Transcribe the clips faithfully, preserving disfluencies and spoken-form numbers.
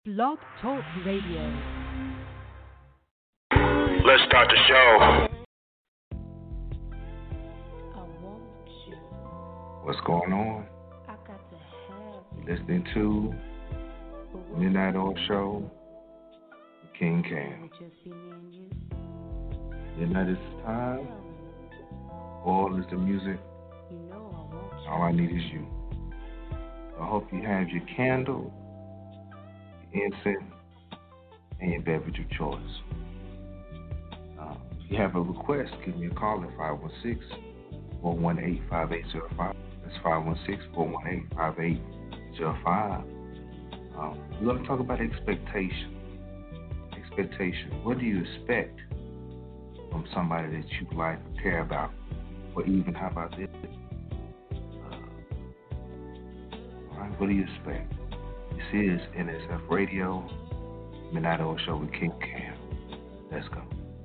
Blog Talk Radio. Let's start the show. I want you. What's going on? I got to have you. You're listening to Midnight Oil Show with King Cam. Just be me and you. Midnight is the time. Oil is the music. You know I want you. All I need is you. I hope you have your candle, your incense, and your beverage of choice. Uh, if you have a request, give me a call at five one six, four one eight, five eight zero five. That's five one six, four one eight, five eight zero five. Um, we're going to talk about expectation. Expectation. What do you expect from somebody that you like or care about? Or even, how about this? Uh, all right, what do you expect? This is N S F Radio, Midnight Oil Show with King Cam. Let's go.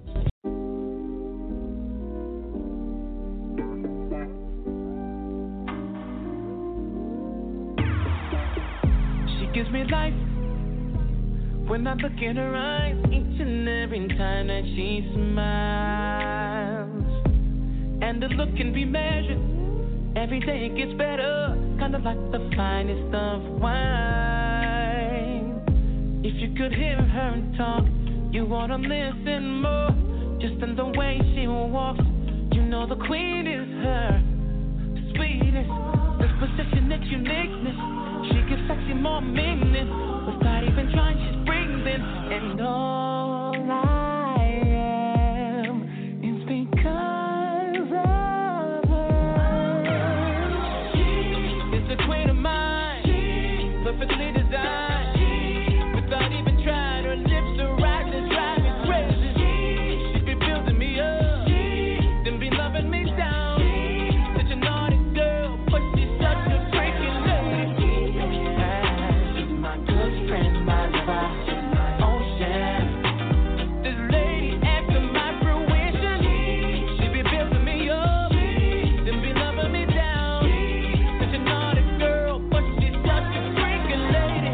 She gives me life when I look in her eyes, each and every time that she smiles. And the look can be measured. Every day it gets better, kinda like the finest of wine. If you could hear her talk, you wanna listen more. Just in the way she walks, you know the queen is her sweetest. Disposition and uniqueness, she gives sexy more meaning. Without even trying, she's breathing. And all I am is because of her. She is the queen of mine, perfectly designed. Without even trying, her lips are right to drive me crazy. She be building me up, then be loving me down. Such a naughty girl, but she's such a freaking lady. She's my good friend, my lover, my ocean. This lady after my fruition. She be building me up, then be loving me down. Such a naughty girl, but she's such a freaking lady.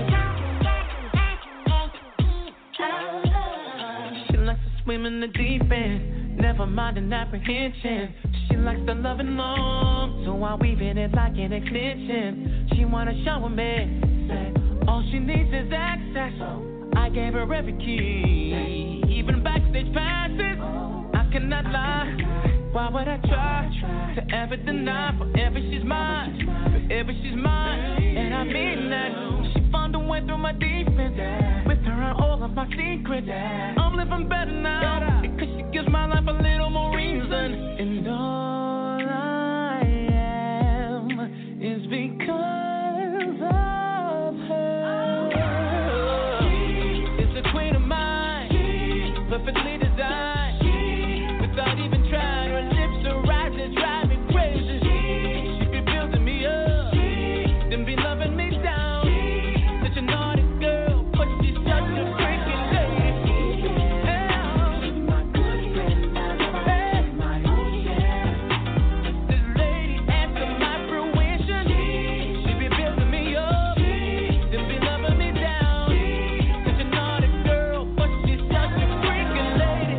She likes to swim in the deep end, never minding apprehension. She likes to love and long, so I weave in it like an extension. She wanna show me, say, all she needs is access. I gave her every key, even backstage passes. I cannot lie, why would I try to ever deny? Forever she's mine, forever she's mine, and I mean that. She found a way through my defense, with her and all of my secrets. I'm living better now, because she gives my life a little more reason. And all I am is because of her. It's a queen of mine, perfectly designed. Without even trying, her lips are right to drive me crazy. She be building me up, then be loving me down. Such a naughty girl, but she's such a freaking lady. Yeah. My good friend, my lover, my ocean. This lady after my fruition. She be building me up, then be loving me down. Such a naughty girl, but she's such a freaking lady.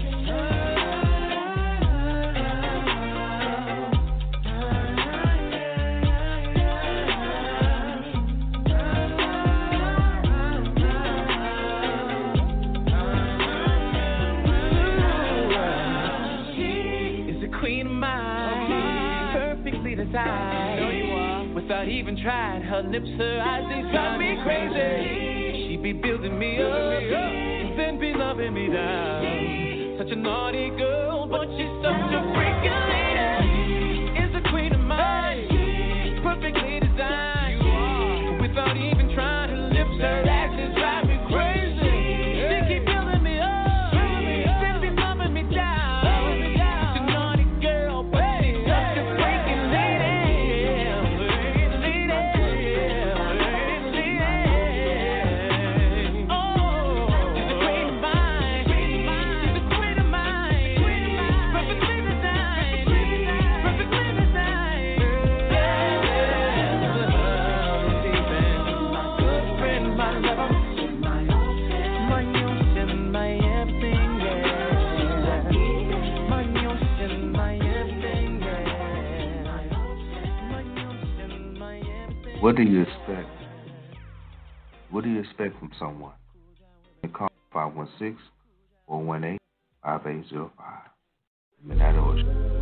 She is a queen of mine, perfectly designed. Without even trying, her lips, her eyes, they drive me crazy. She be building me up, then be loving me down. Such a naughty girl, but she's such a freaking lady. Is a queen of mine, perfectly designed. Without even trying, her lips, her actions drive me crazy. She keep building me up, then be loving me down. Such a naughty girl, but she's such a freaking lady. Lady, lady. Oh, she's a queen of mine. She's a queen of mine. What do you expect? What do you expect from someone? You call five one six, four one eight, five eight zero five. Midnight Oil Show.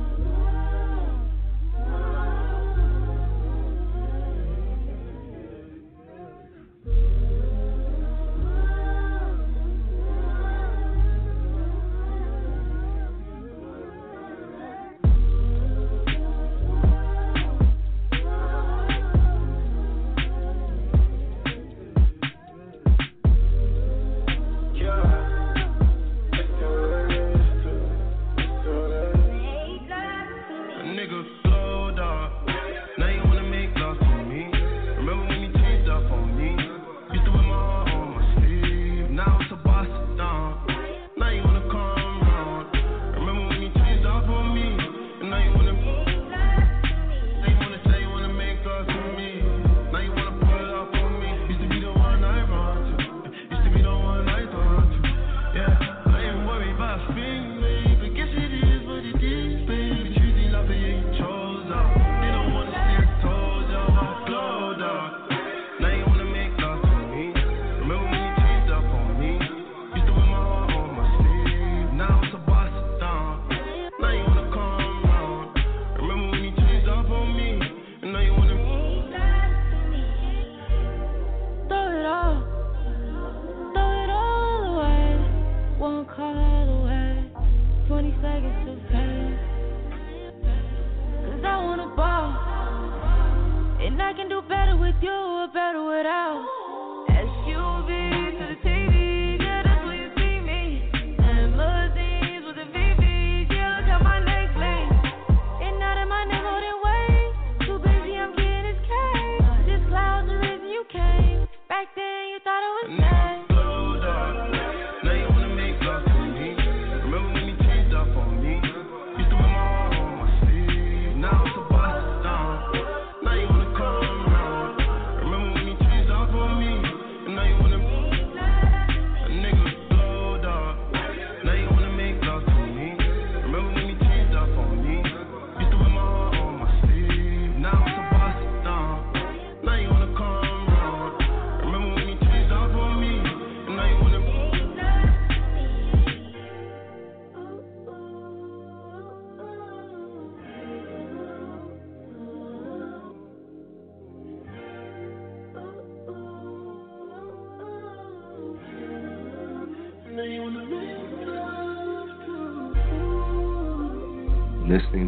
Listening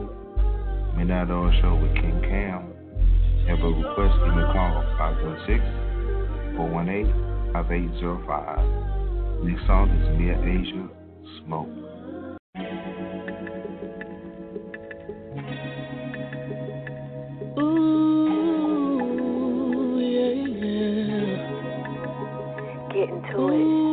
to Midnight Oil Show with King Cam. Have a request, give me a call five one six, four one eight, five eight zero five. Next song is Mia Asia, Smoke. Ooh, yeah, yeah. Get into it.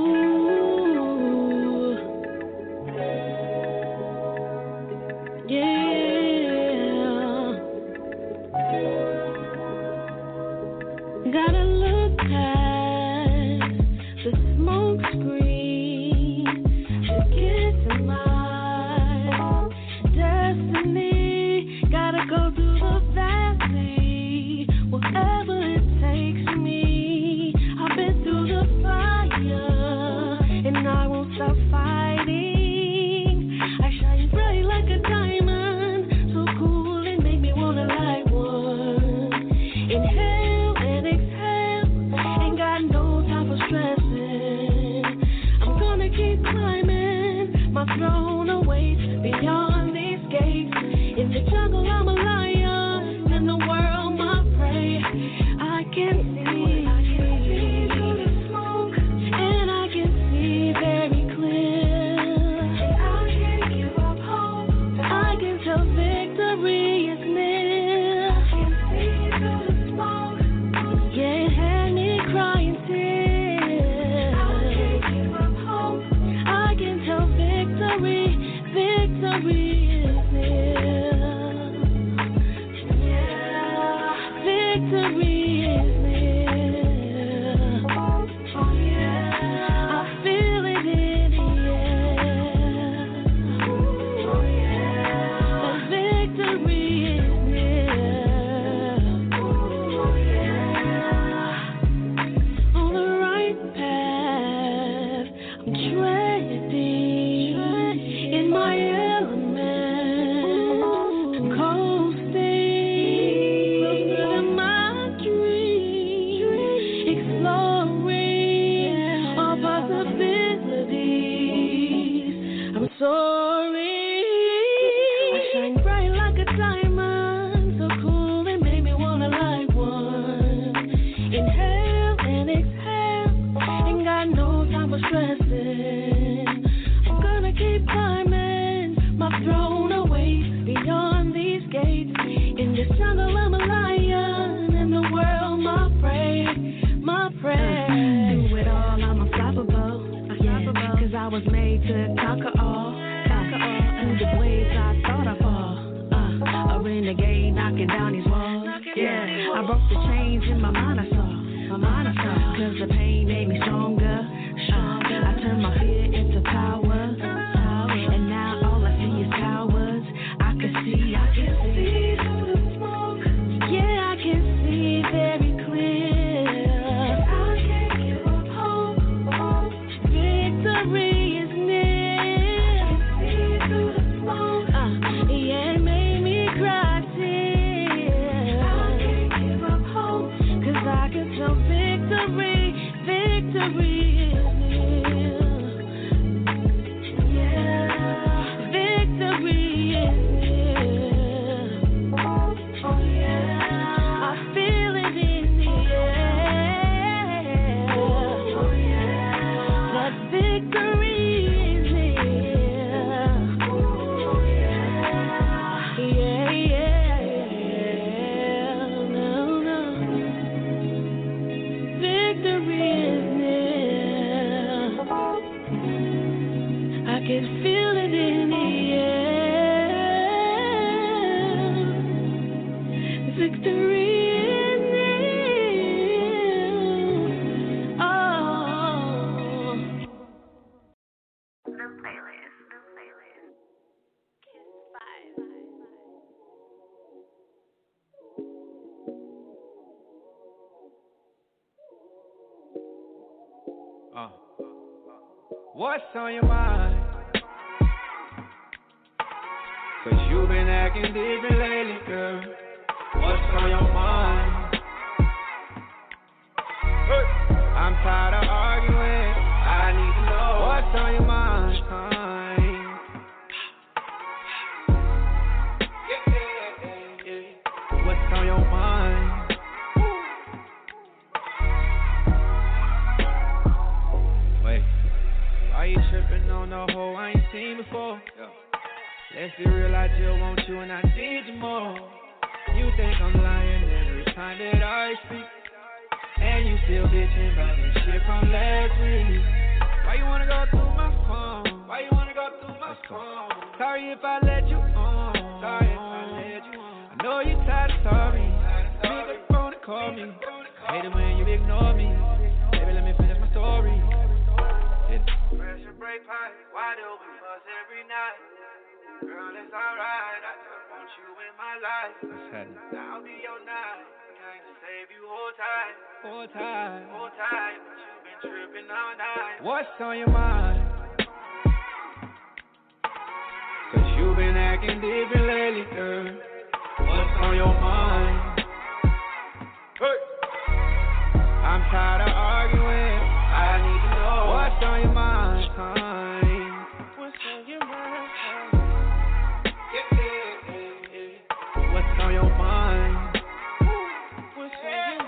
Whatever it takes me, I've been through the fire. over stressing. I'm gonna keep climbing my throne away beyond these gates. In this jungle, I'm a lion. In the world, my prey, my prey. Through it all, I'm unstoppable. Yeah, cause I was made to conquer all. Conquer all. Through the waves I thought I fall. Uh, a renegade knocking down these walls. Yeah, I broke the chains in my mind, I saw. My mind, I saw. Cause the pain made me stronger. Stronger. I turned my fear into power. And now all I see is cowards. I can see, I can see through the smoke. Yeah, I can see very clear. I can't give up hope. Victory is near. I can see through the smoke. Uh, yeah, it made me cry tears. I can't give up hope. Cause I can tell victory, victory is near. Yeah, victory is near. Oh yeah, I feel it in the air. Oh yeah, that victory is near. Oh yeah, yeah, yeah. No, no, victory is near. I can feel it in the air. Victory is near. Oh. New playlist. New playlist. Kiss five. Uh, what's on your mind? Cause you've been acting different lately, girl. What's on your mind? Hey. I'm tired of arguing. I need to know what's on your mind. Yeah, yeah, yeah. What's on your mind? Wait, why you tripping on the hoe I ain't seen before? Yeah. Let's be real, I just want you and I need you more. You think I'm lying every time that I speak, and you still bitching about this shit from last week. Why you wanna go through my phone? Why you wanna go through my phone? Sorry if I let you on. Sorry if I let you on. I know you tired of sorry. Pick up the phone and call me. I hate it when you ignore me. Baby, let me finish my story. Pressure break pipe. Why do we fuss every night? Girl, it's alright, I just want you in my life. I'll be your night, came to save you, hold tight. Hold tight, hold tight, but you've been tripping all night. What's on your mind? Cause you've been acting different lately, girl. What's on your mind? Hey. I'm tired of arguing, I need to know what's on your mind, son. What's on your mind, son? What's on your mind? What's on your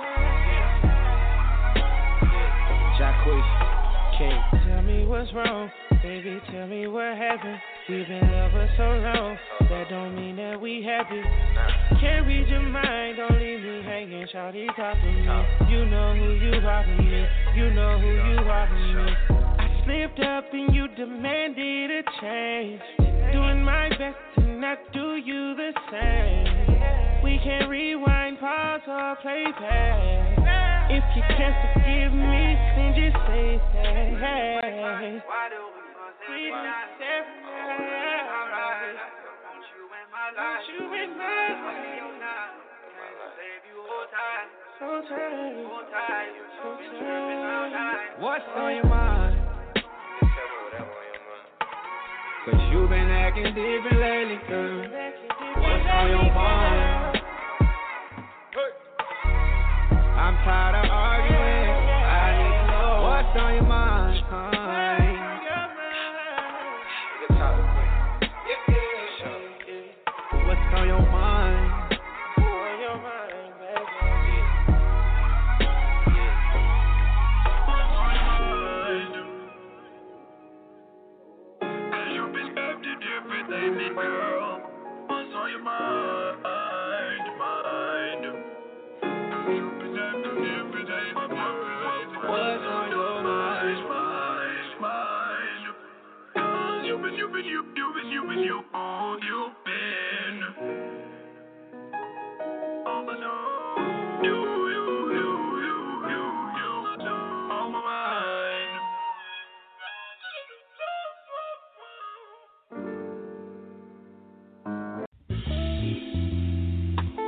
mind? Jacquees, King. Tell me what's wrong, baby. Tell me what happened. We've been lovers so long, that don't mean that we happy. Can't read your mind, don't leave me hanging. Shawty talk to me. You know who you are to me. You know who you are to me. I slipped up and you demanded a change. Doing my best to not do you the same. We can rewind, pause, or play back. If you can't forgive me, then just say that. Why do we fuss every night? Alright, I just want you in my life. Want you in my life. I'll be your night. Can't save you all time. So tired. All tired. You've been tripping all night. What's on your mind? Cause you've been acting different lately, girl. What's on your mind? Hey. I'm tired of arguing. I need to know what's on your mind, huh? What's on your mind? On your mind, baby.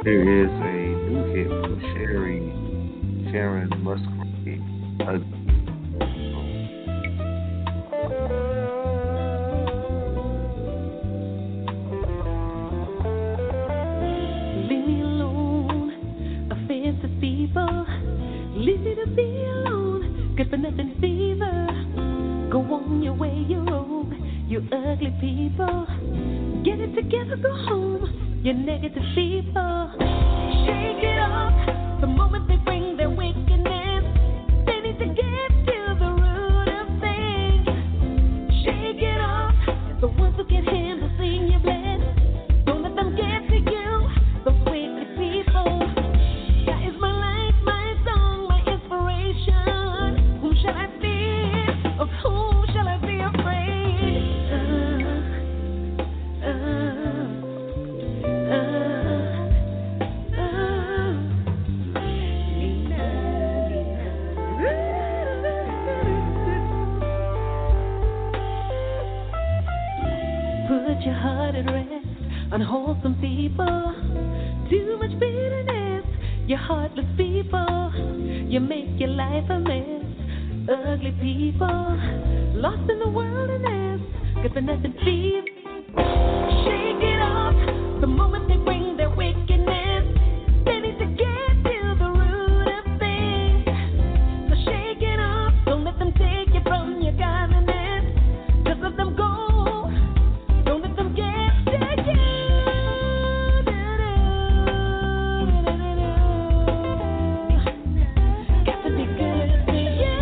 Here is a new hit for Sherry, Sharon Musgrave. Uh, Leave me alone, offensive people. Leave me to be alone, good for nothing fever. Go on your way, you rogue, you ugly people. Get it together, go home, you negative people. Shake it off, the moment they bring their wickedness. They need to get to the root of things. Shake it off, the ones who can handle seeing you bled. Don't let them get to you, those wicked people. That is my life, my song, my inspiration. Whom shall I fear? Of whom shall I be afraid? Uh, uh, uh, uh. Put your heart at rest, unwholesome people. Too much bitterness, you heartless people. You make your life a mess. Ugly people, lost in the wilderness, good for nothing thieves. Shake it off, the moment they bring their wickedness. They need to get to the root of things. So shake it off, don't let them take you from your godliness. Just let them go, don't let them get to you. Got to be good to you.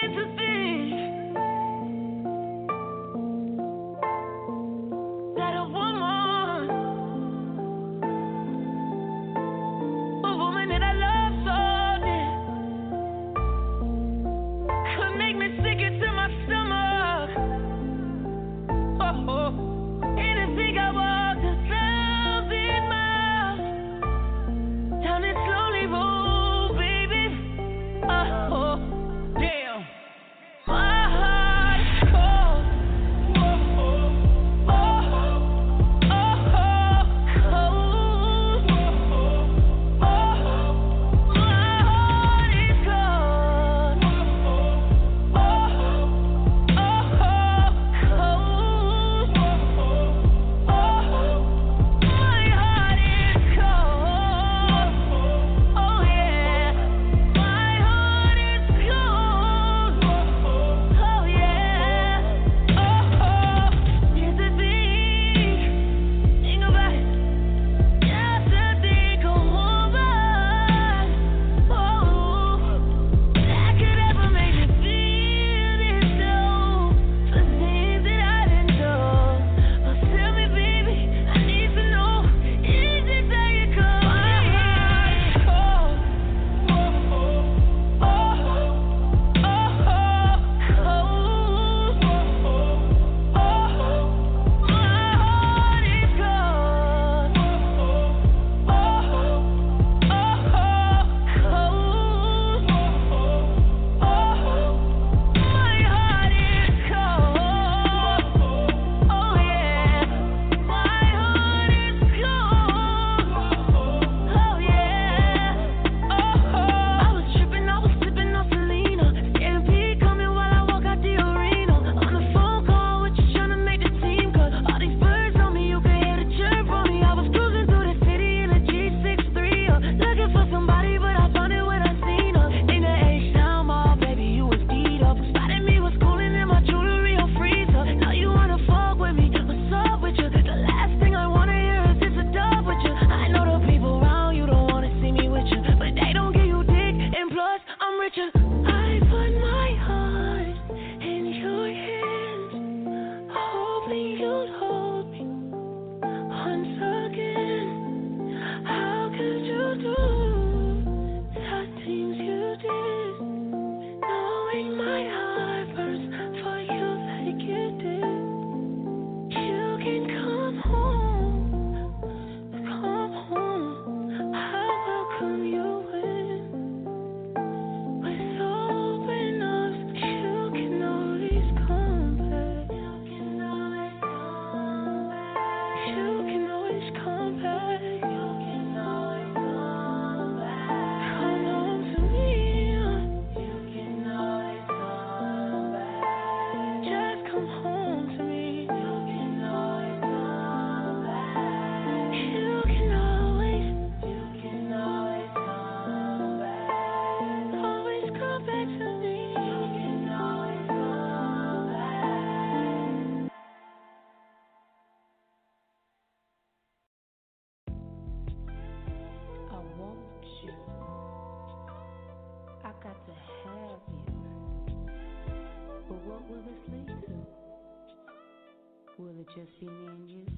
Will it just be me and you?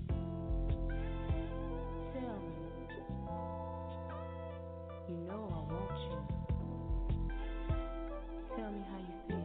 Tell me. You know I want you. Tell me how you feel.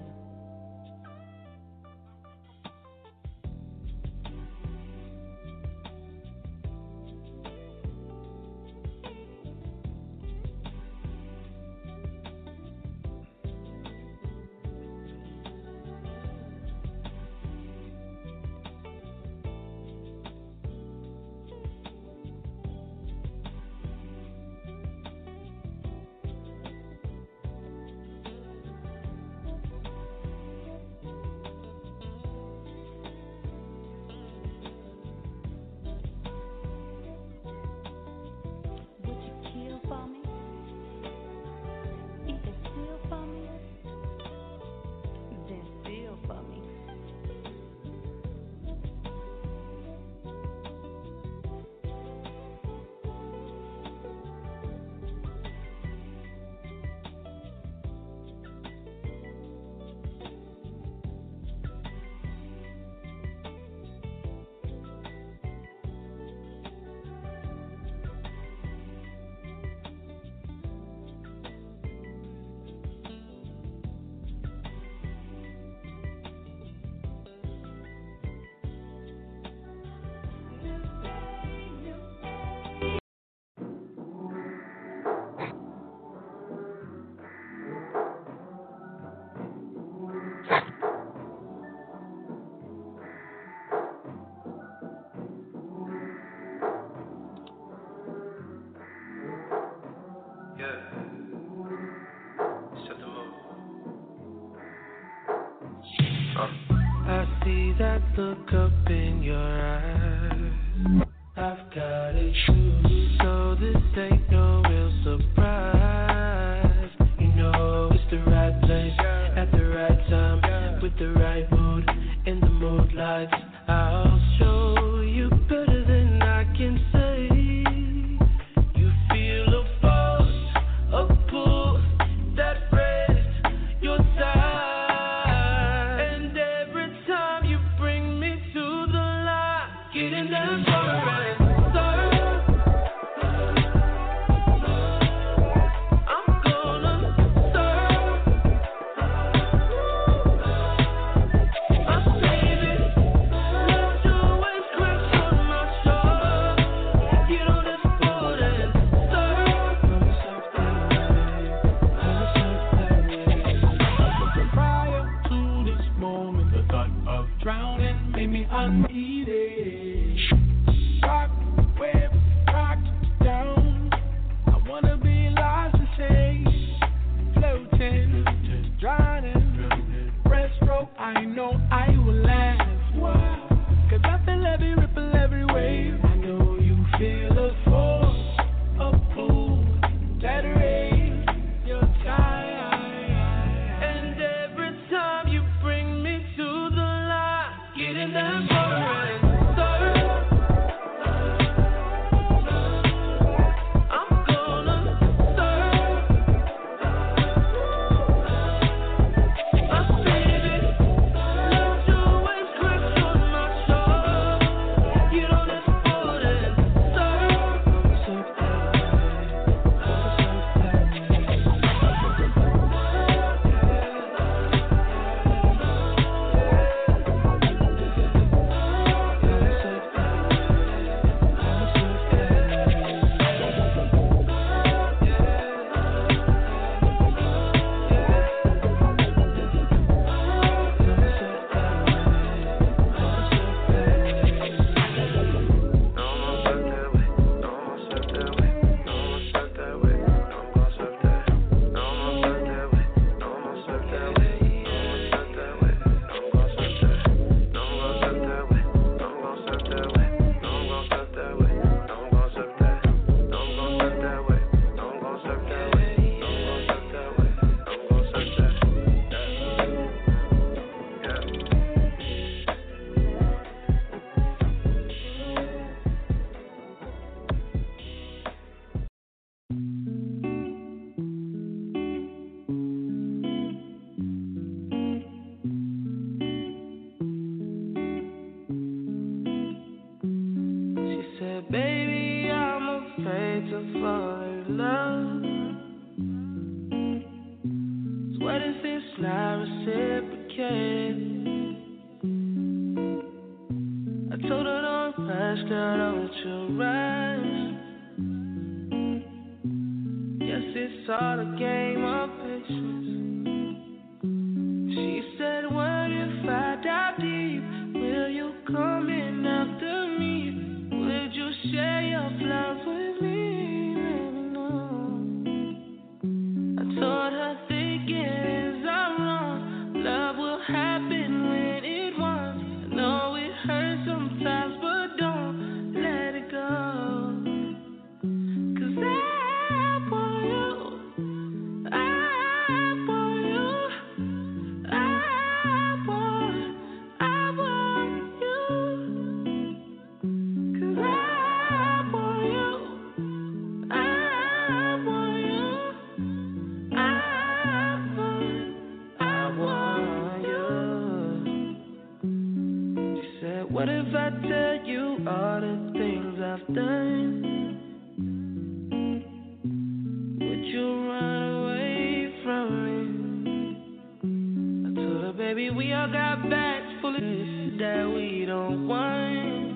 look up in your eyes. I've got it true, so this ain't no real surprise. You know it's the right place at the right time with the right mood in the mood lights. I'll show you better than I can say. You feel a force, a pull that rests your side, and every time you bring me to the light, get in that fire and start. I'm gonna start. My baby, let your waves crash on my shoulder. Get on this boat and start. Gonna surf that wave, gonna surf that wave. Prior to this moment, the thought of drowning made me uneasy. Rock, wave, rock down. I wanna be lost and safe, floating, drowning. Breaststroke, I know I will last. Wow. Cause I feel every ripple, every wave. I know you feel a force, a pull that raise your tide. And every time you bring me to the light, get in that boat and start. I'm gonna start. My baby, let your waves crash on my shoulder. Get on this boat and start. Gonna surf that wave, gonna surf that wave. She said, baby, I'm afraid to fall in love. It's what if it's not reciprocated? I told her don't rush, girl, don't you rush. Guess it's all a game of patience. She said, what if I dive deep? Will you come in after me? Would you share your flaws with me? Baby, no. I told her thinking is I'm wrong. Love will happen when it wants. I know it hurts sometimes, but don't let it go. Cause I want you. I want you. I want, I want you. Cause I want you. I want you. I want, I want you. She said, what if I tell you all the things I've done? Would you run away from me? I told her, baby, we all got bags full of shit that we don't want.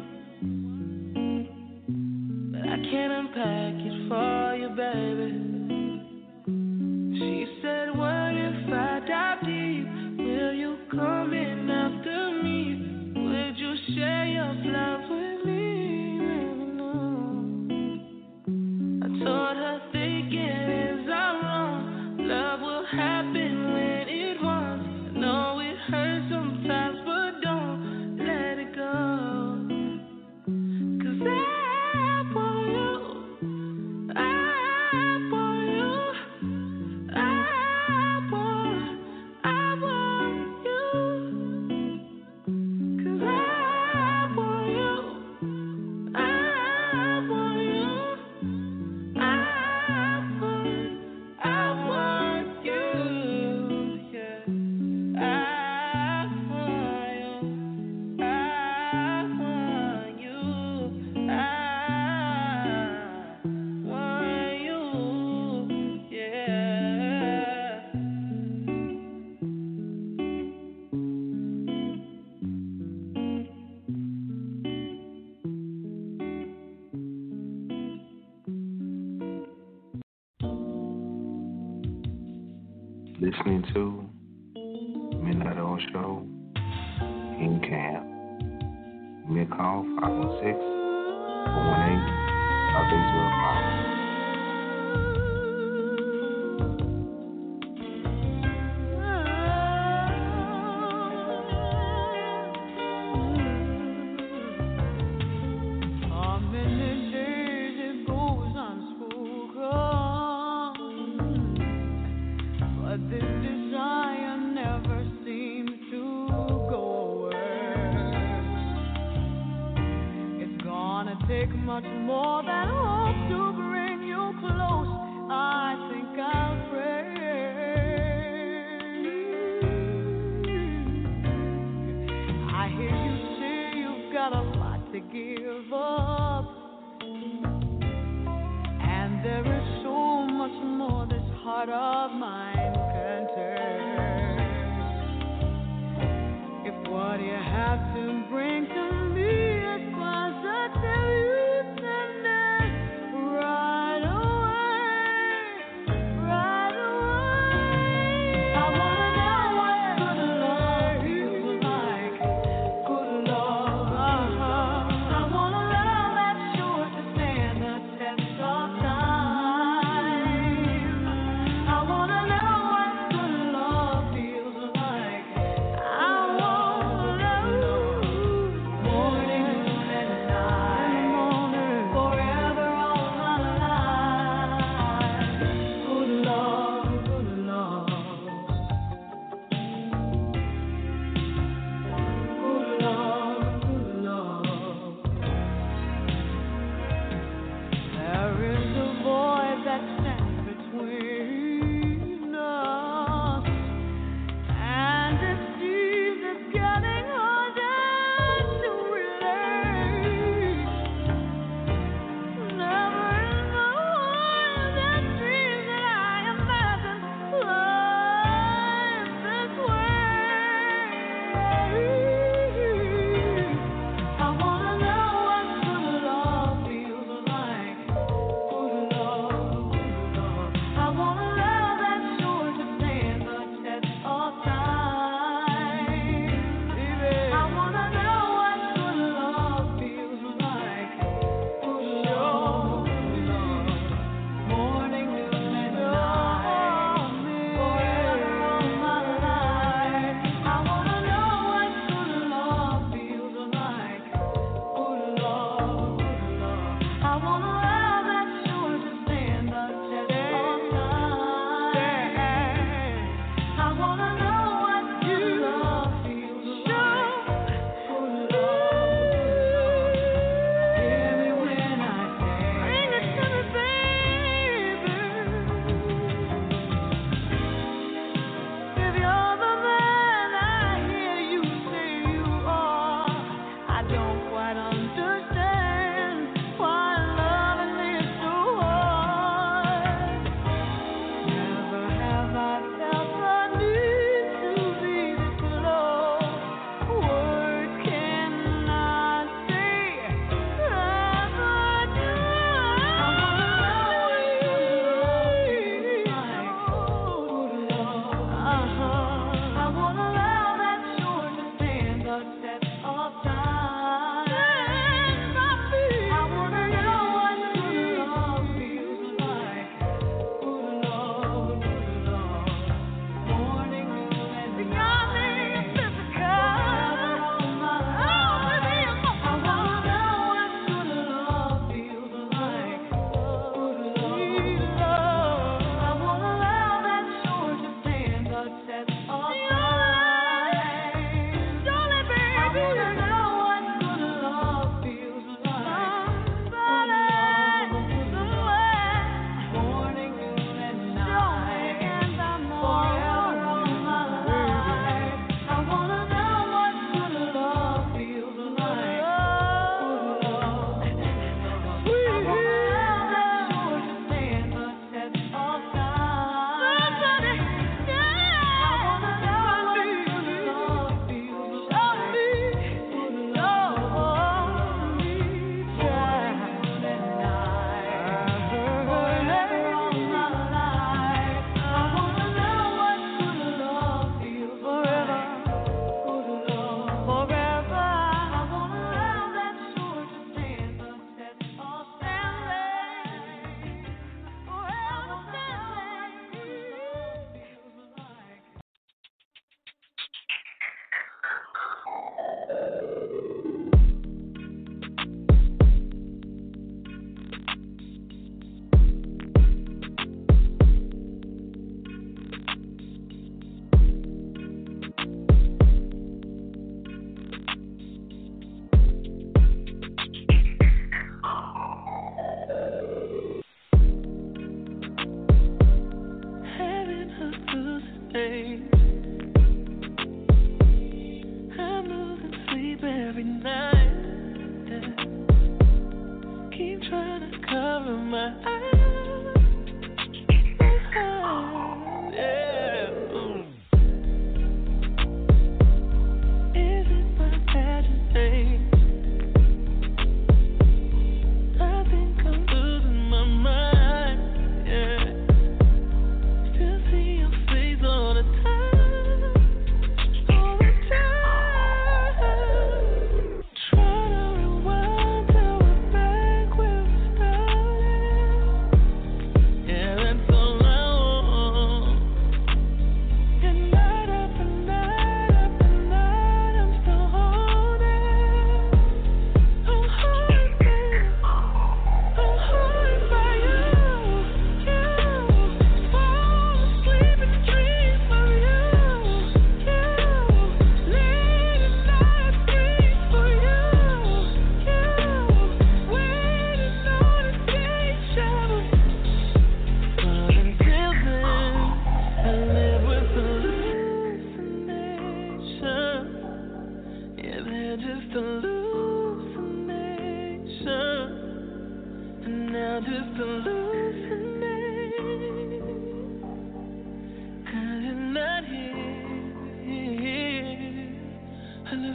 But I can't unpack it for you, baby. She said, what if I dive deep? Will you come in after me? Would you share your flaws with me? Baby, no. I told her thinking is I'm wrong. Love will happen when it wants. I know it hurts sometimes, but don't let listening to Midnight Oil Show, King Cam. Give me a call, five one six, four one eight, five eight zero five. Much more than hope to bring you close. I think I'll pray. I hear you say you've got a lot to give up, and there is so much more this heart of mine can take. If what you have to bring to me is positive, more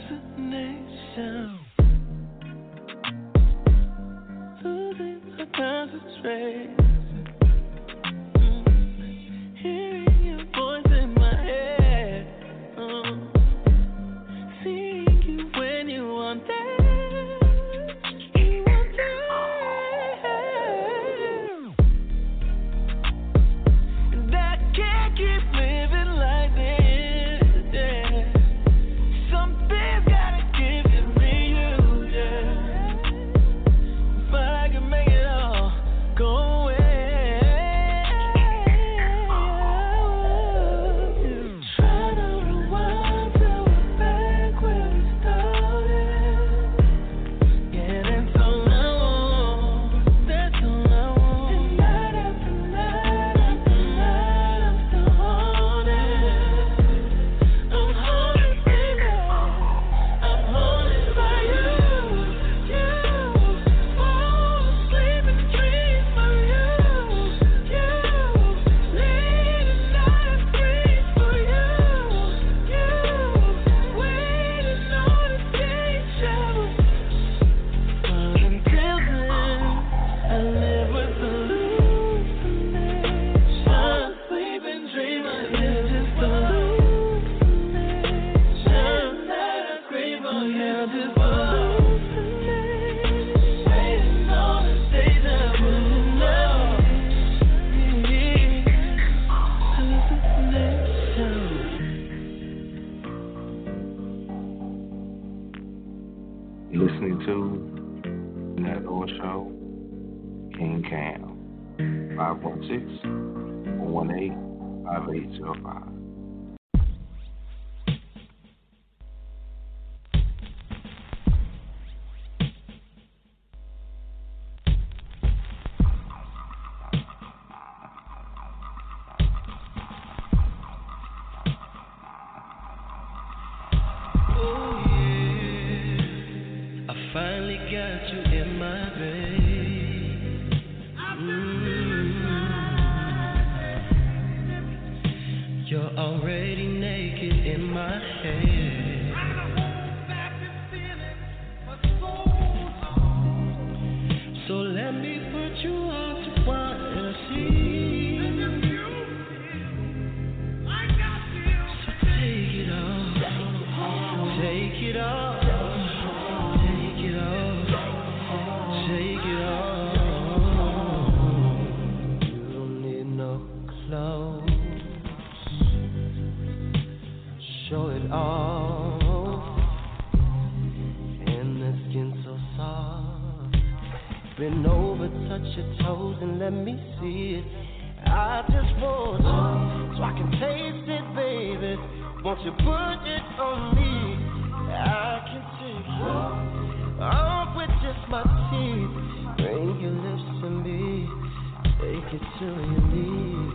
hallucination. Losing my concentration. Mm. Hearing your voice in my head. Mm. Seeing you when you want that. You want that. And I can't keep living like this. Yeah. Something's gotta give it me you. Yeah. But I can make it all go away. Try to rewind till we're back where we started. Yeah, that's all I want. That's all I want. And night after night after night, I'm still haunted. I'm haunted, baby. I'm haunted by you. You. Fall asleep and dream of you. You. Late at night I scream for you. You. Waiting on a deja vu. But until then, I live with hallucinations. I sleep and dream of you. Just hallucinations. That I scream for you. Just hallucinations. Waiting on a deja vu. No. Hallucinations. You're listening to That Old Show, King Cam, five one six, four one eight, five eight zero five. Oh yeah, I finally got you in my bed. Mm. You're already naked in my head. So let me put you on to fantasy. So take it off. Take it off, take it off, take it off. You don't need no clothes. Show it off. And the skin so soft. Bend over, touch your toes and let me see it. I just want you so I can taste it, baby. Won't you put it on me? I can take you off with just my teeth. Bring your lips to me. Take it to your knees.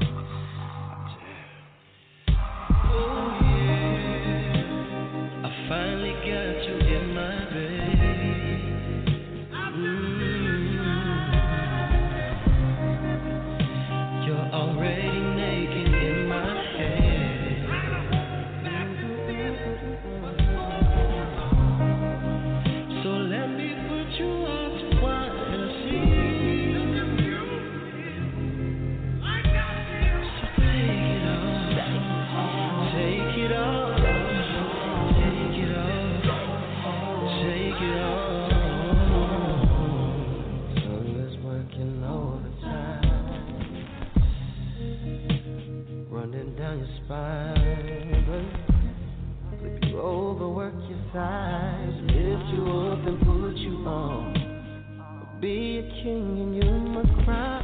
Oh yeah, I finally got you in my bed. Mm. You're already naked in my head. So let me put you on to fantasy. So take it off, take it off, take it off, take it off. Tongue is working overtime, running down your spine. Flip you over, work your thighs, lift you up and put you on. Be a king and you must cry.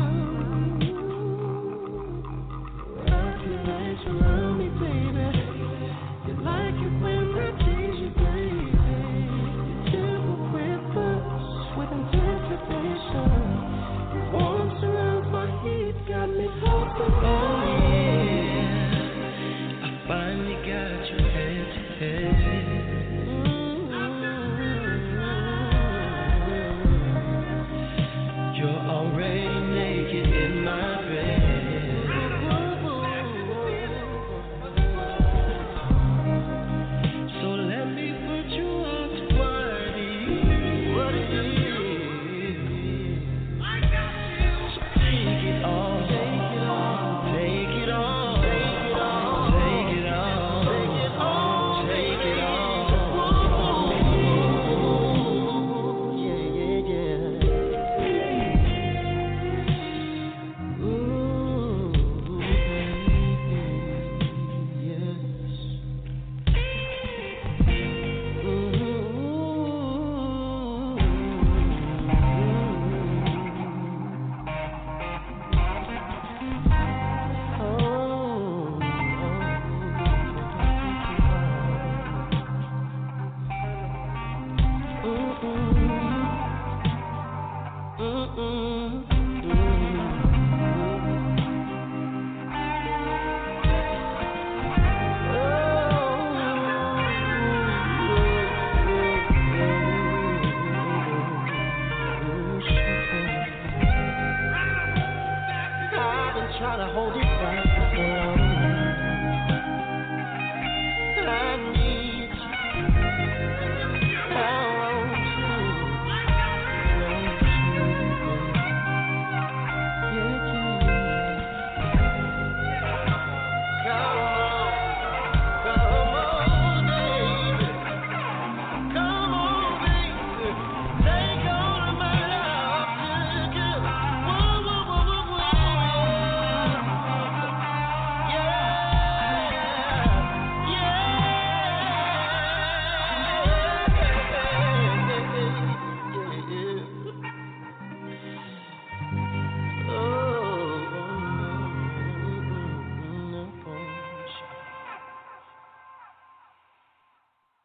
Wrap your legs around me, baby. You like it when I tease you, baby. You temper with us, with anticipation. Warm surrounds my heat, got me talking. Oh yeah, I finally got you head to head. You're already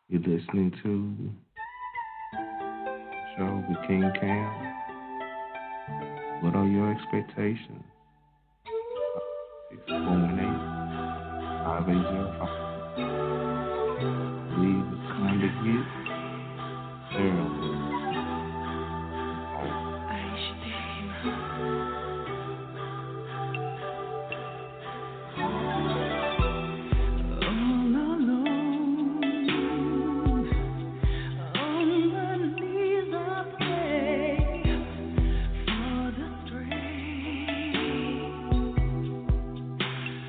You're listening to the show with King Cam. What are your expectations? six four one eight, five eight zero five. Leave a comment here. Share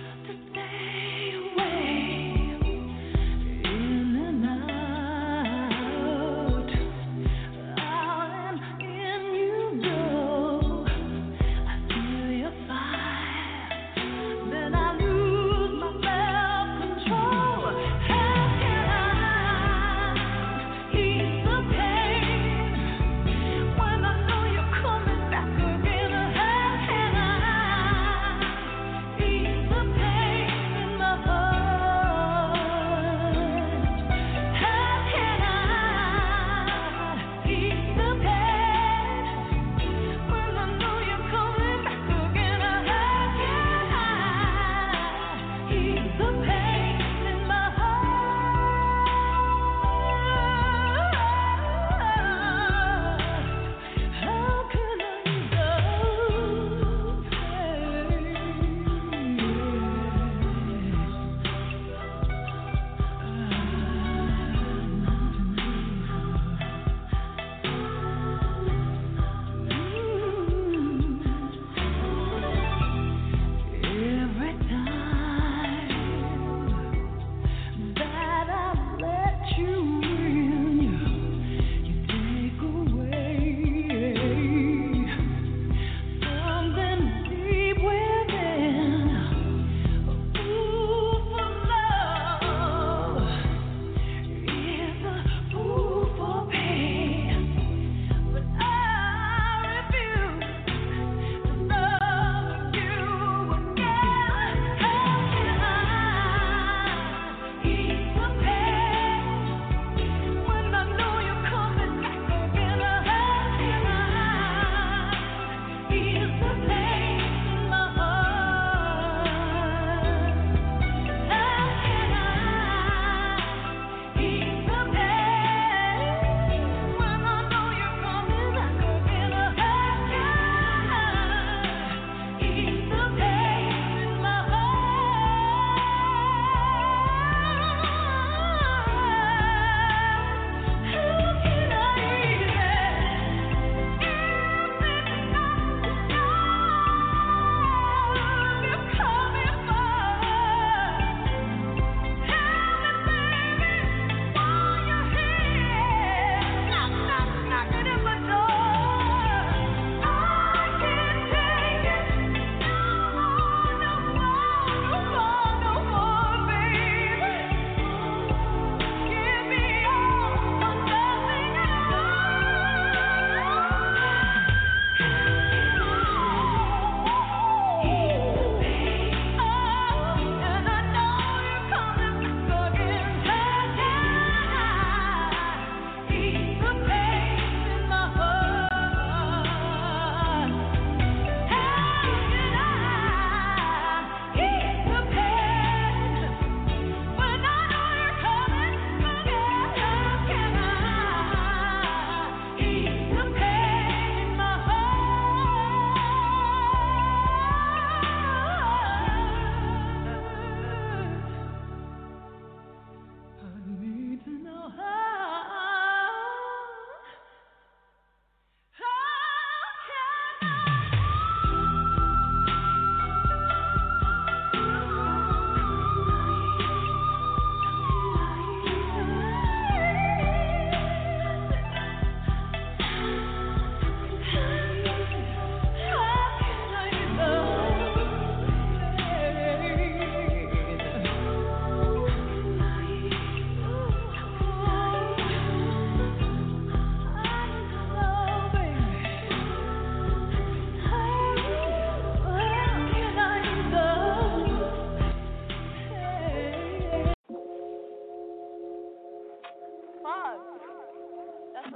Away in the night.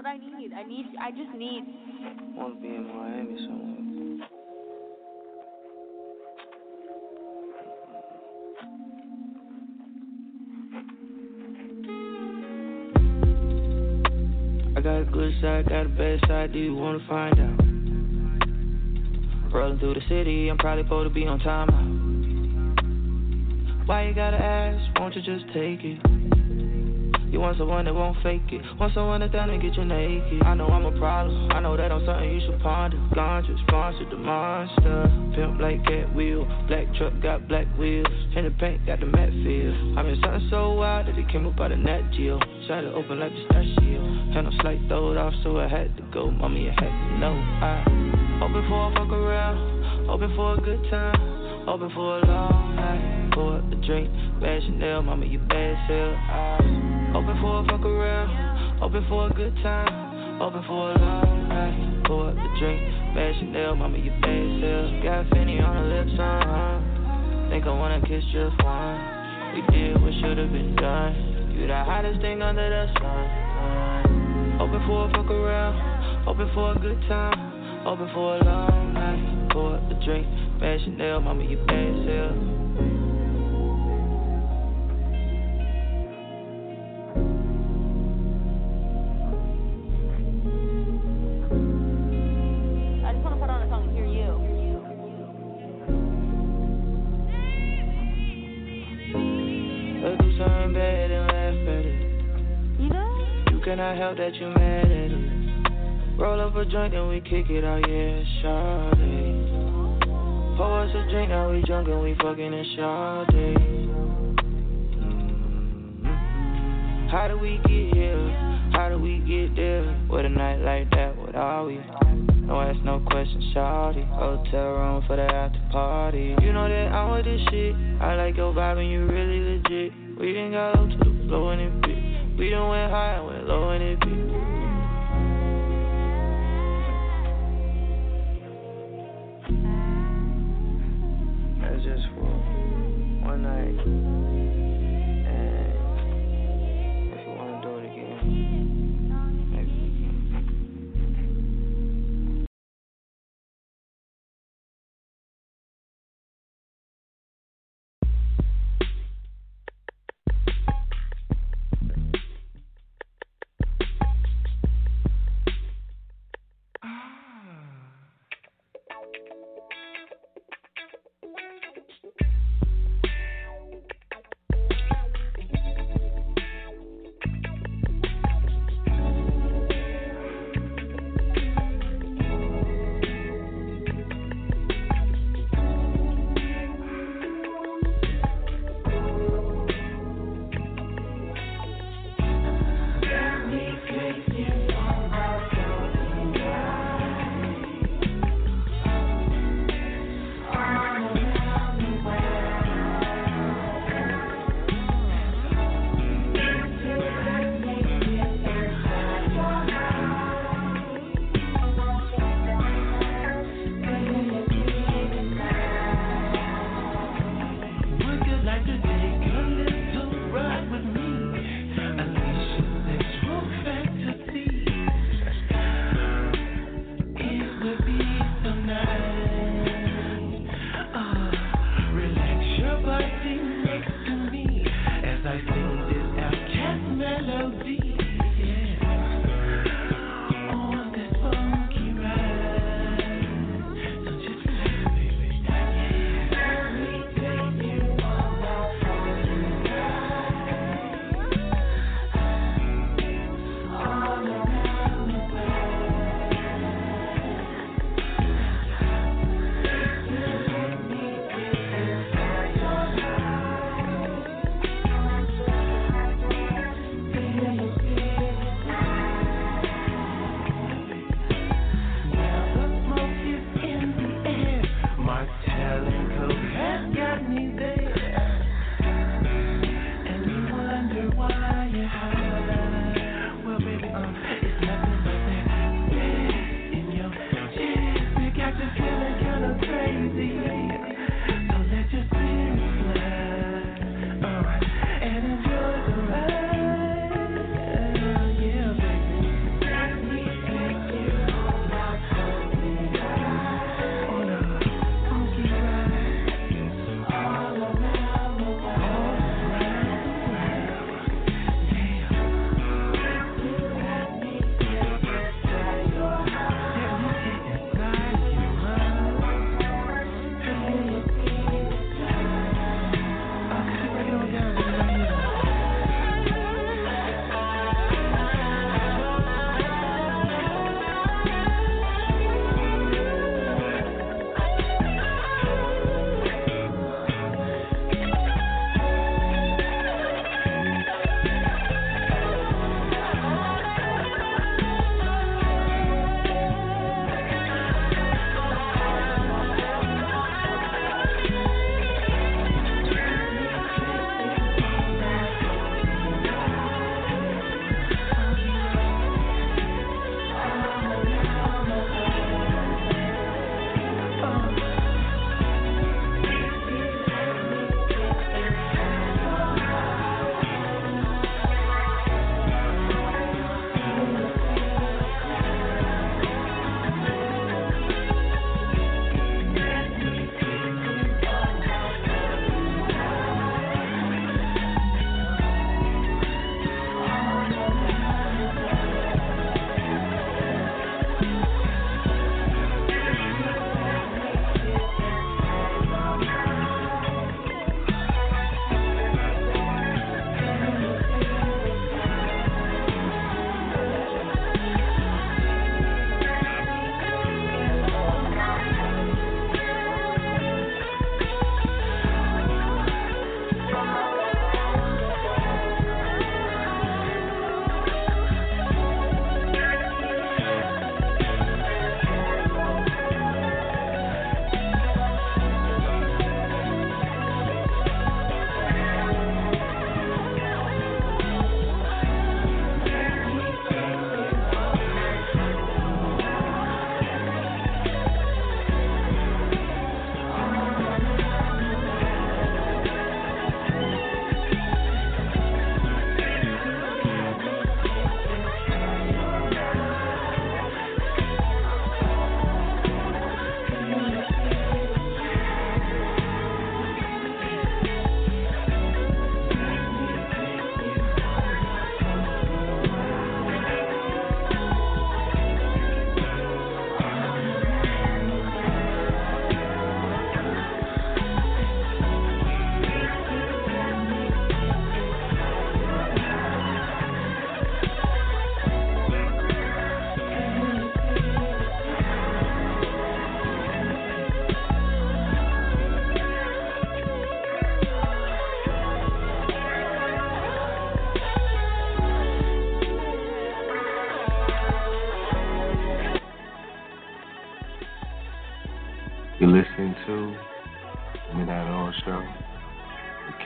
I need. I need. I just need. Wanna be in Miami somewhere. I got a good side, got a bad side. Do you wanna find out? Rolling through the city, I'm probably supposed to be on time out. Why you gotta ask? Won't you just take it? You want someone that won't fake it. Want someone that's down to get you naked. I know I'm a problem. I know that I'm something you should ponder. Ganja sponsored the monster. Pimp like cat wheel. Black truck got black wheels. In the paint got the matte feel. I been something so wild that it came up out of Nat Geo. Shot it open like pistachio. Had no slight throw it off, so I had to go. Mommy, I had to know. I open for a fuck around. Open for a good time. Open for a long night. Pour up the drink. Bad Chanel, mama, you bad sell. I open for a fuck around. Open for a good time. Open for a long night. Pour up the drink. Bad Chanel, mama, you bad sell. Got Finny on the lips, uh-huh. Think I wanna kiss just one. We did what should've been done. You the hottest thing under the sun. Open for a fuck around. Open for a good time. Open for a long night. Pour up the drink. Bad Chanel, mama, you bad sell. I just want to put on a song and hear you. Let's do something bad and laugh at it. You know? You cannot help that you mad at it. Roll up a joint and we kick it out, yeah, shawty. Pour us a drink, now we drunk and we fucking in shawty. Mm-hmm. How do we get here? How do we get there? With a night like that, what are we? No ask, no question, shawty. Hotel room for the after party. You know that I'm with this shit. I like your vibe and you really legit. We done got low to the floor and it bit. We done went high and went low and it bit. Just for one night, and if you want to do it again, maybe we can.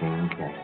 King Kane.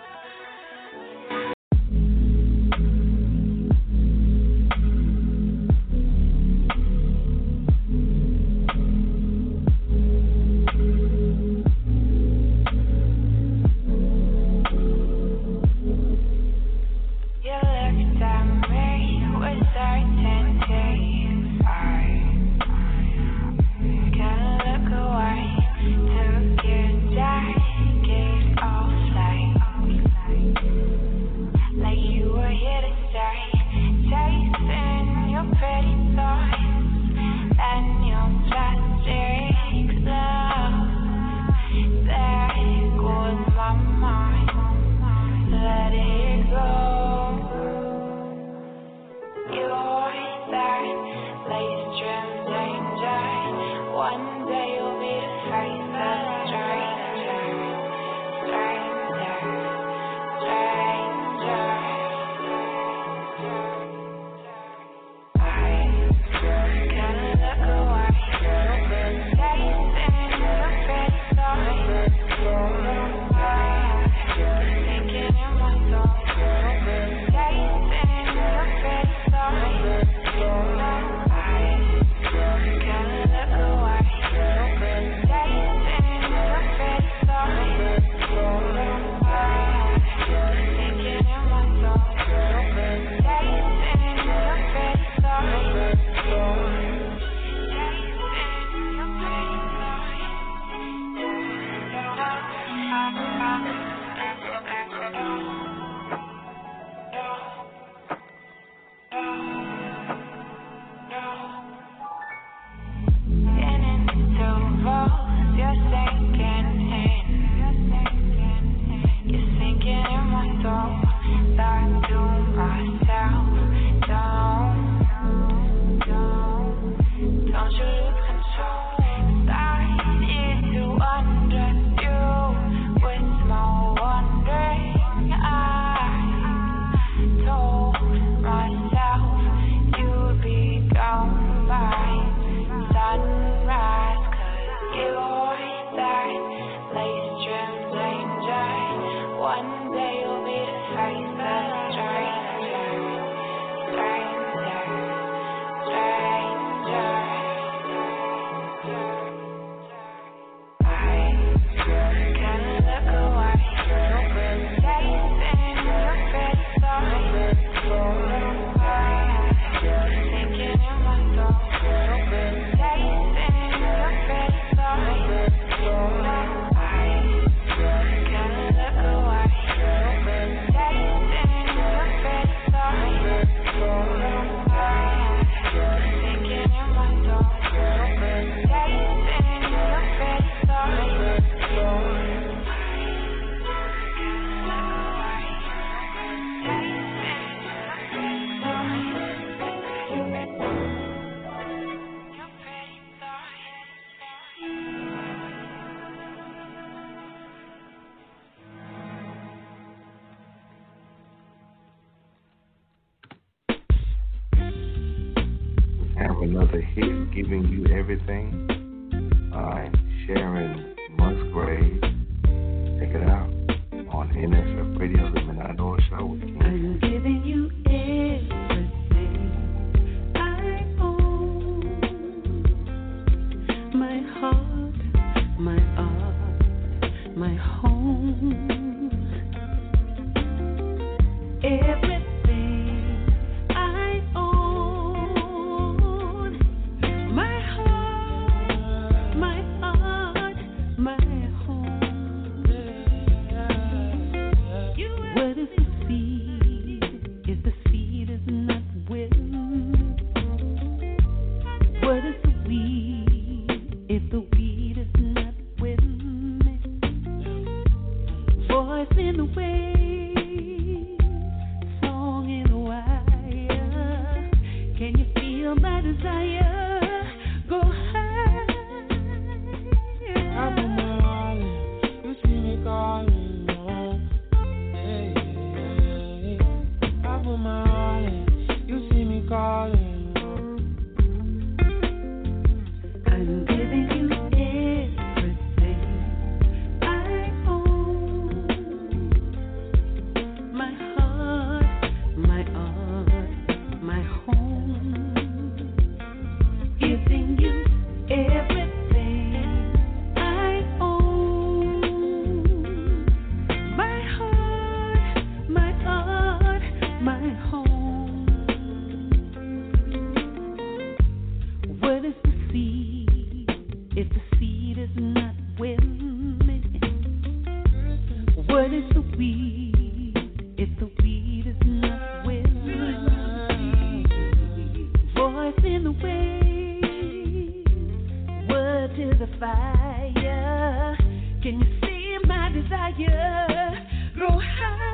Another hit, Giving You Everything by Sharon Musgrave. Check it out on N S F Radio, the Midnight Oil Show with King. I'm giving you everything I own. My heart, my art, my home. Everything. What is the weed if the weed is not willing? Voice in the wind, word to the fire. Can you see my desire grow higher?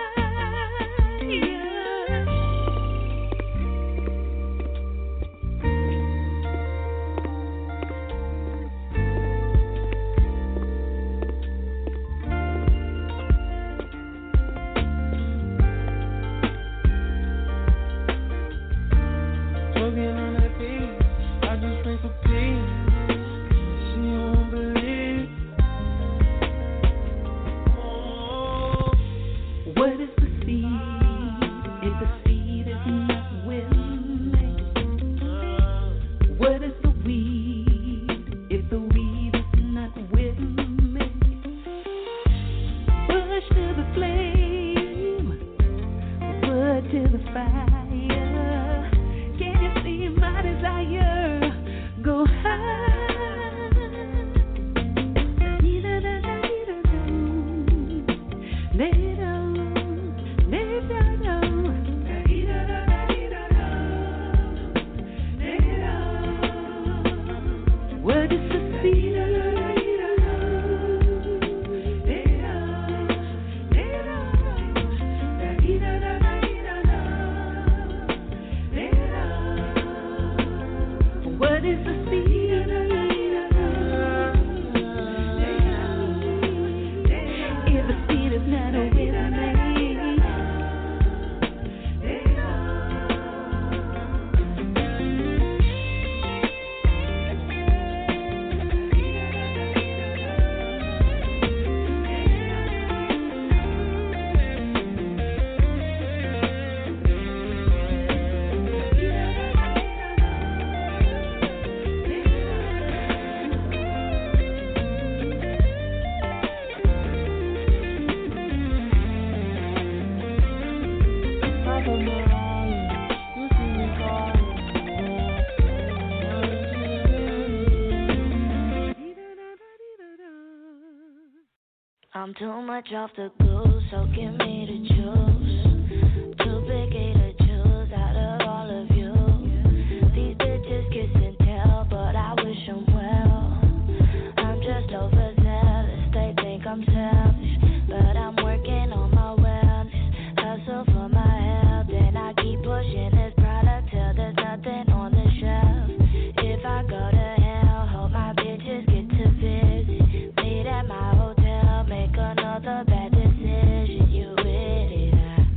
I'm too much off the glue, so give me the juice. Too picky to choose out of all of you. These bitches kiss and tell, but I wish them well. I'm just overzealous, they think I'm selfish, but I'm working on my wellness. Hustle for my health, and I keep pushing this product till there's nothing on the shelf. If I go to hell, hope my bitches get to visit. Meet at my hotel, make another bad decision. You with it?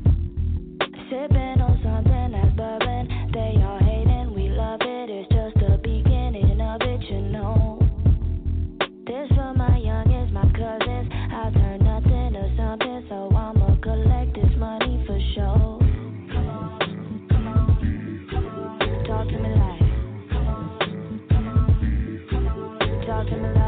I sipping on something that's bubbling. They all hating, we love it. It's just the beginning of it, you know. This for my youngest, my cousins. I turn nothing to something, so I'ma collect this money for sure. Come on, come on, come on. Talk to me like. Come on, come on, come on. Talk to me like.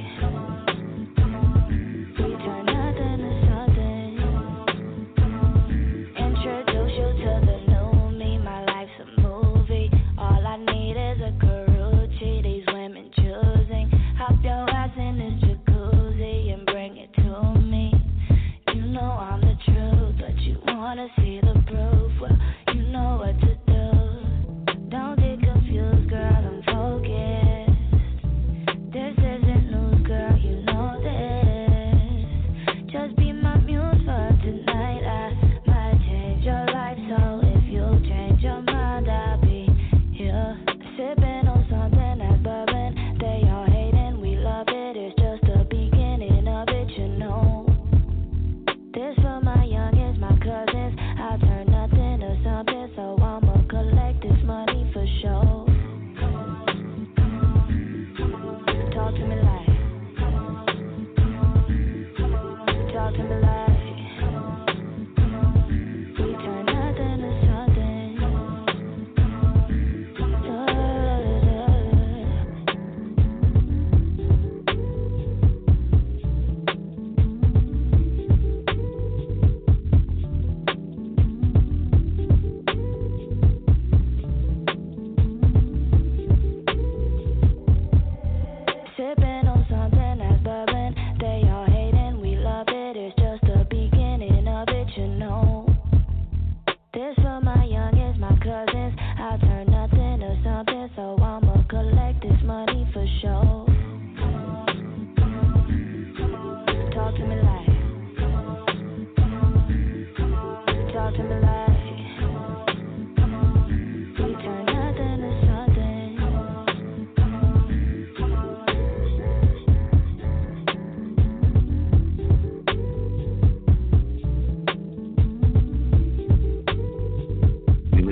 Wanna see the proof? Well, you know what to do. Don't get confused, girl, I'm focused. This isn't news, girl, you know this. Just be my muse for tonight. I might change your life, so if you change your mind, I'll be here. Sipping on something that's bubbling. They all hating, we love it. It's just the beginning of it, you know. This for my youngest, my cousins. I turn nothing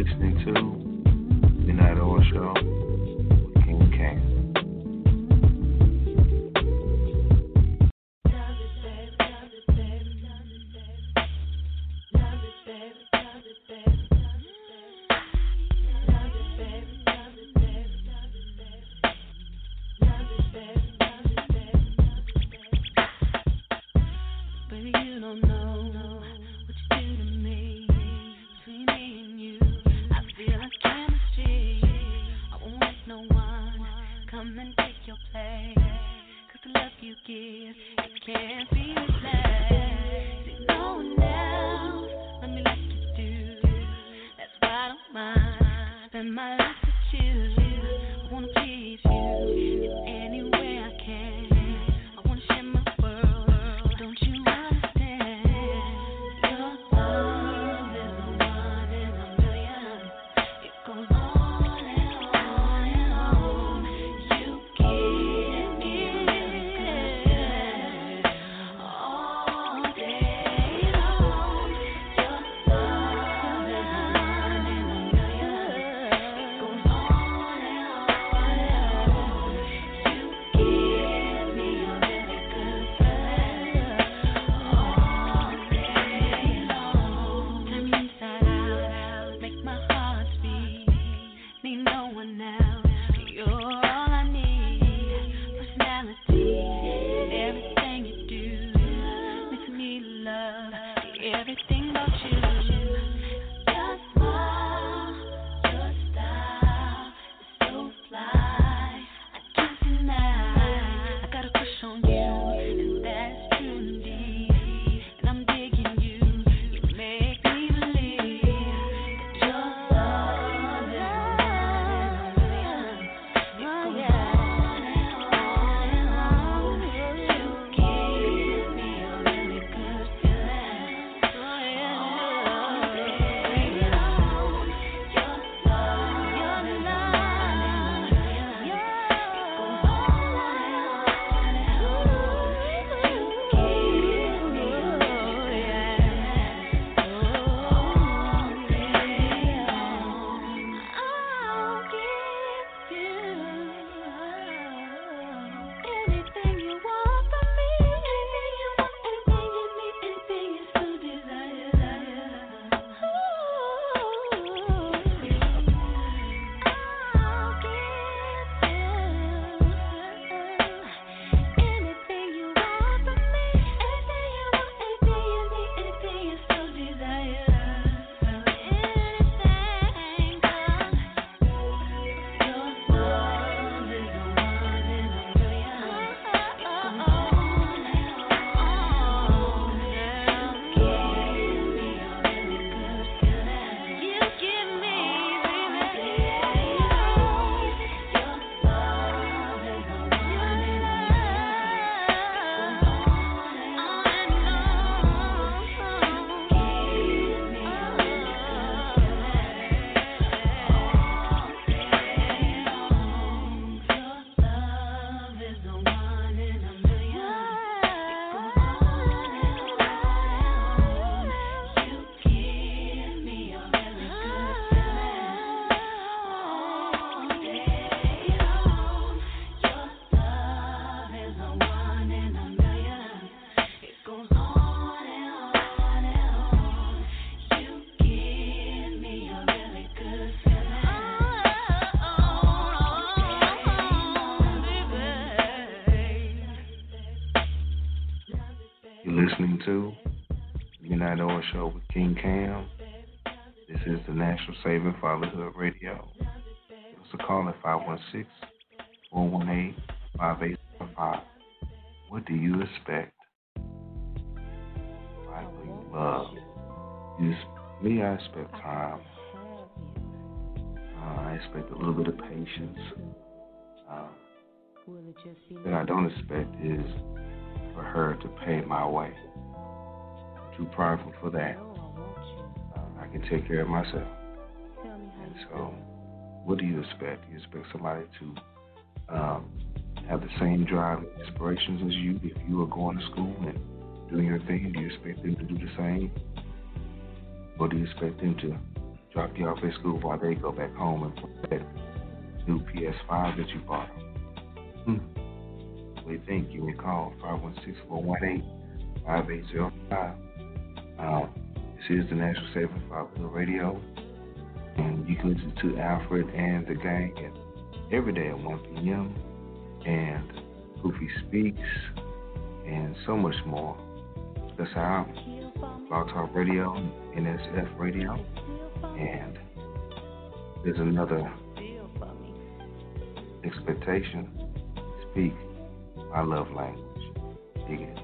listening to Midnight Oil Show with King Cam. Listening to Midnight Oil Show with King Cam. This is the National Saving Fatherhood Radio. Give us a call at five one six, four one eight, five eight seven five. What do you expect? Right, love. You, me, I expect time. Uh, I expect a little bit of patience. Uh, what I don't expect is for her to pay my way. I'm too prideful for that. Uh, I can take care of myself. And so, what do you expect? Do you expect somebody to um, have the same drive and aspirations as you if you are going to school and doing your thing? Do you expect them to do the same? Or do you expect them to drop you off at school while they go back home and play that new P S five that you bought them. Hmm. What do you think? Give me a call, five one six, four one eight, five eight zero five. Uh, this is the National Savings Popular Radio. And you can listen to Alfred and the gang every day at one p.m. and Goofy Speaks and so much more. That's our Blog Talk Radio, N S F Radio, and there's another expectation. Speak my love language. Dig it.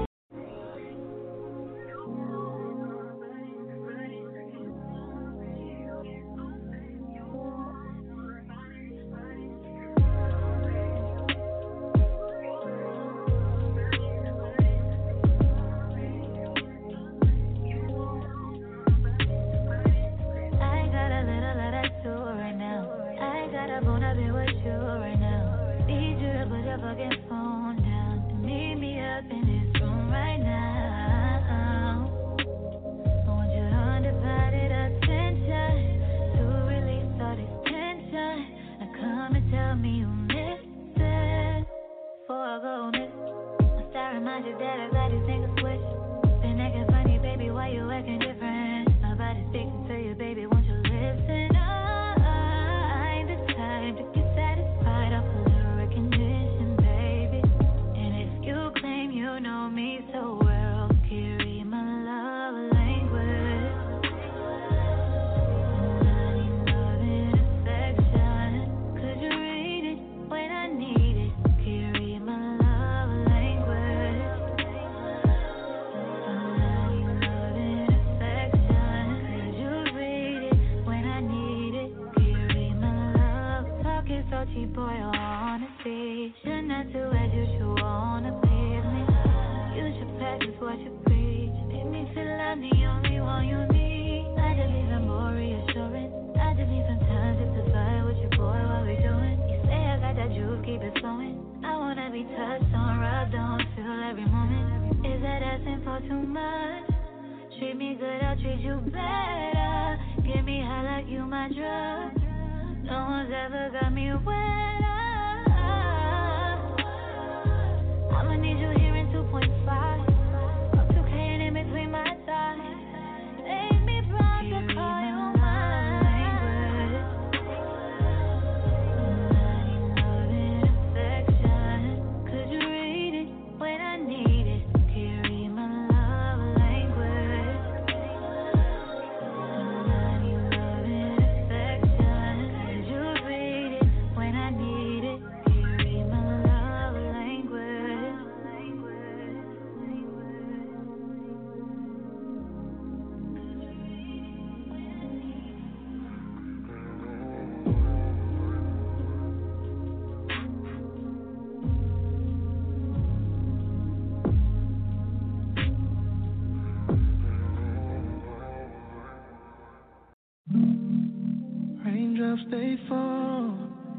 They fall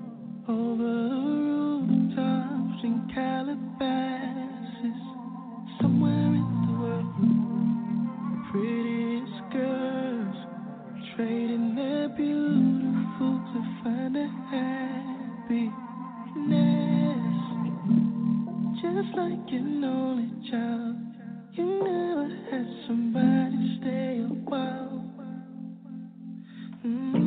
over rooftops in Calabasas. Somewhere in the world, the prettiest girls trading their beautiful to find a happiness. Just like an only child, you never had somebody stay a while. Mm-hmm.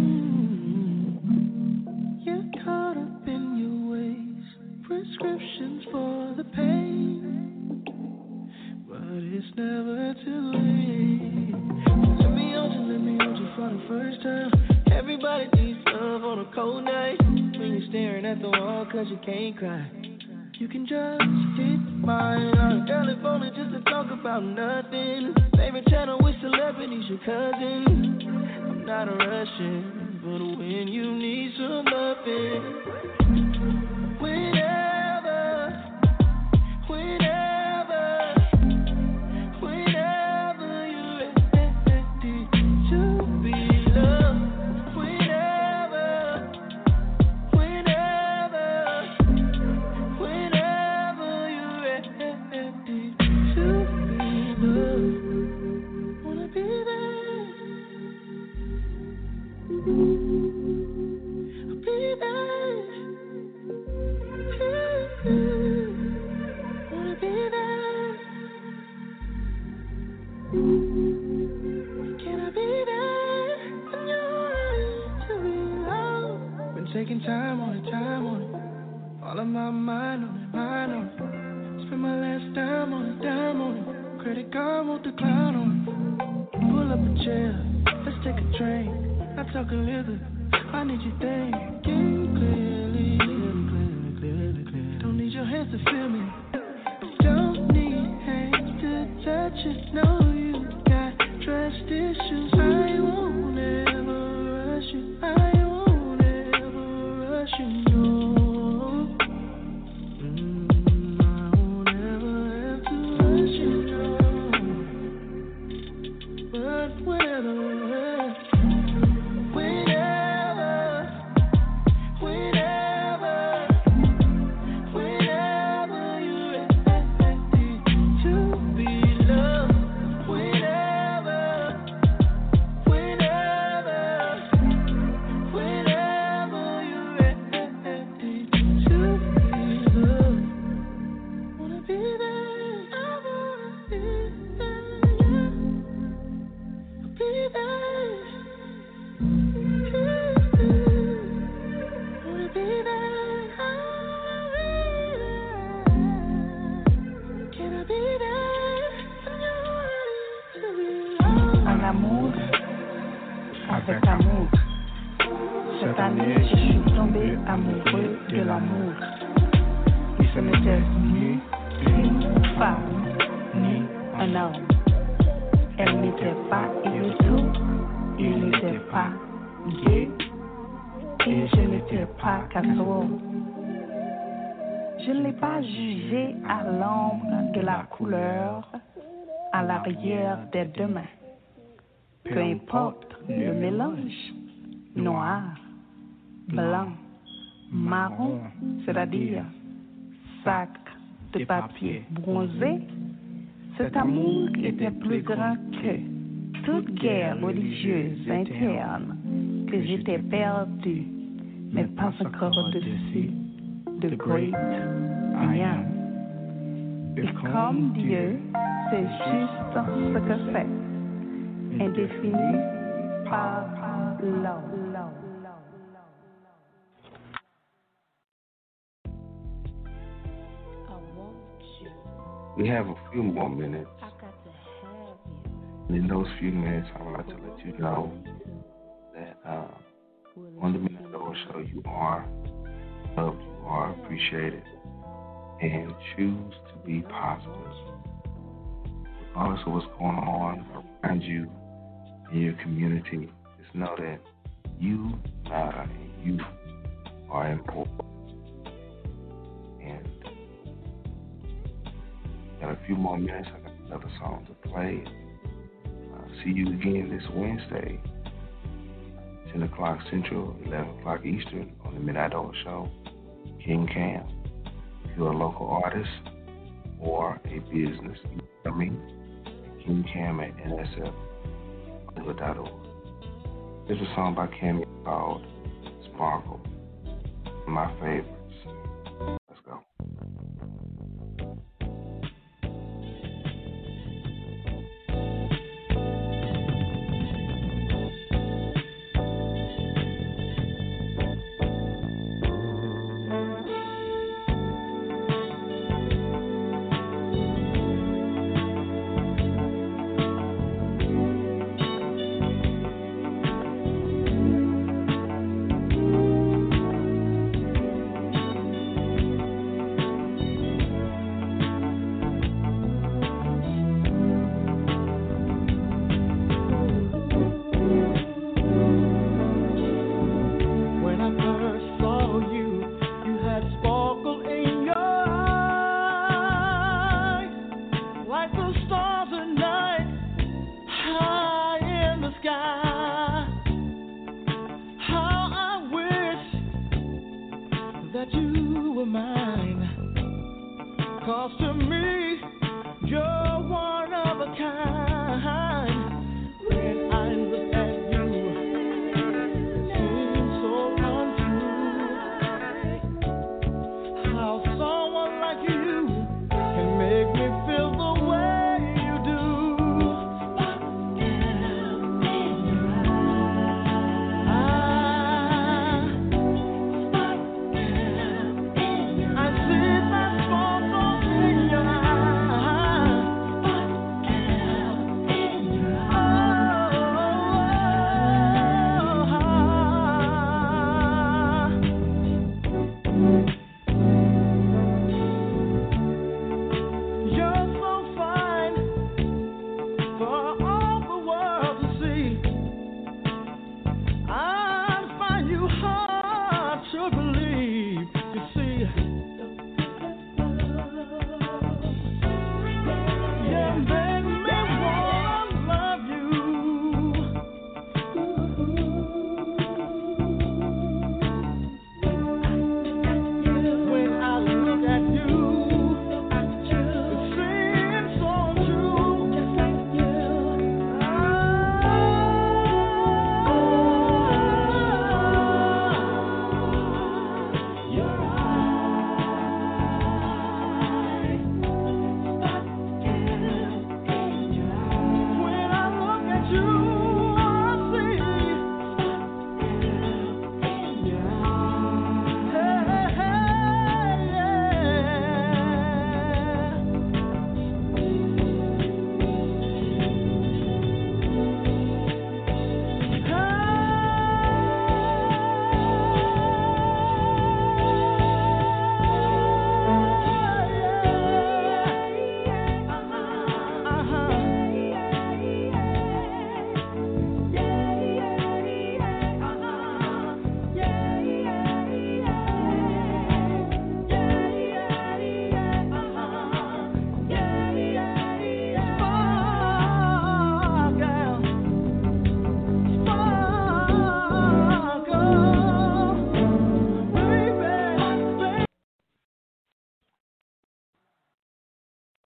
Caught up in your ways, prescriptions for the pain, but it's never too late. Let me hold you, let me hold you for the first time. Everybody needs love on a cold night. When you're staring at the wall cause you can't cry, you can just hit my line. Telephone just to talk about nothing. Favorite channel with celebrities, your cousin. I'm not rushing, but when you need some loving, whenever, whenever, whenever you're ready to be loved, whenever, whenever, whenever you're ready to be loved, wanna be there. taking time on it, time on it. All of my mind on it, mind on it. Spend my last dime on it, dime on it. Credit card won't decline on it. Pull up a chair, let's take a drink. I talk a little, I need you thinking clearly, clearly, clearly, clearly. Don't need your hands to feel me. Don't need hands to touch it. No, you got trust issues. I won't ever rush you. I won't ever rush you. No. Mm, I won't ever have to rush you. No. But whenever. Avec amour. Cette année, je suis tombé amoureux de l'amour. Et ce n'était ni une femme, ni un homme. Elle n'était pas érotique, il n'était pas gay, et je n'étais pas catholique. Je ne l'ai pas jugé à l'ombre de la couleur, à l'arrière des deux mains. Peu importe le mélange, noir, blanc, marron, c'est-à-dire sac de papier bronzé, cet amour était plus grand que toute guerre religieuse interne, que j'étais perdu, mais pas encore au-dessus de Great I Am. Et comme Dieu, c'est juste ce que c'est. Indéfini par love. We have a few more minutes. I got to have you. In those few minutes, I would like to let you know that uh, on the Midnight Oil Show, you are loved, you are appreciated, and choose to be positive. Regardless of what's going on around you, in your community, just know that you matter and you are important. And got a few more minutes. I got another song to play. Uh, see you again this Wednesday, ten o'clock Central, eleven o'clock Eastern on the Midnight Oil Show. King Cam. If you're a local artist or a business, I mean, King Cam at N S F. There's a song by Cammy called Sparkle, my favorite.